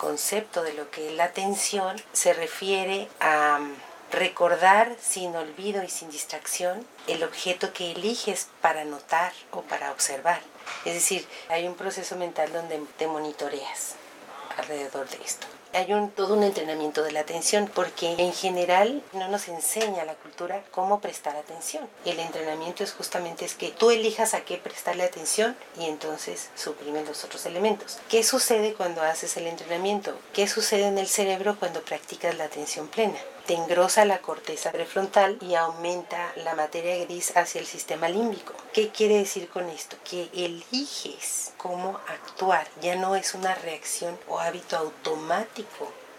concepto de lo que es la atención se refiere a recordar sin olvido y sin distracción el objeto que eliges para notar o para observar. Es decir, hay un proceso mental donde te monitoreas alrededor de esto. Hay todo un entrenamiento de la atención porque en general no nos enseña la cultura cómo prestar atención. El entrenamiento es justamente que tú elijas a qué prestarle atención y entonces suprimes los otros elementos. ¿Qué sucede cuando haces el entrenamiento? ¿Qué sucede en el cerebro cuando practicas la atención plena? Te engrosa la corteza prefrontal y aumenta la materia gris hacia el sistema límbico. ¿Qué quiere decir con esto? Que eliges cómo actuar, ya no es una reacción o hábito automático